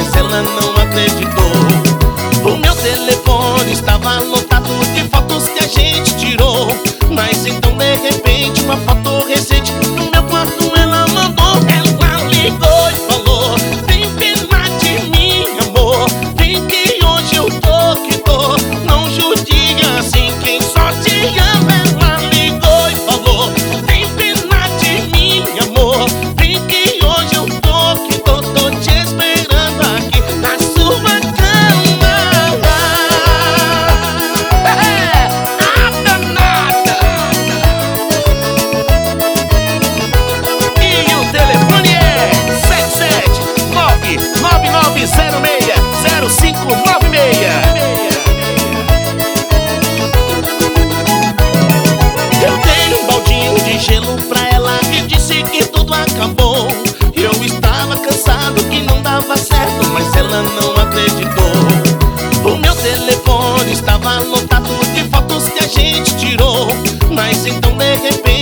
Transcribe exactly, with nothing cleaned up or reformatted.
mas ela não acreditou. O meu telefone estava lotado de fotos que a gente tirou, mas então de repente uma foto recente no meu quarto ela mandou. Ela ligou e falou: tem pena de mim, amor, vem que hoje eu tô que tô. Não judia assim quem só te ama. Ela ligou e falou: tem pena de mim, amor, vem que hoje eu tô que tô. Tô te esperando aqui na sua cama. É, nada, nada. E o telefone é sete sete nove nove nove zero seis zero cinco nove seis. Eu dei um baldinho de gelo pra ela e disse que tudo acabou. Eu estava cansado que não dava certo, mas ela não acreditou. O meu telefone estava lotado de fotos que a gente tirou, mas então de repente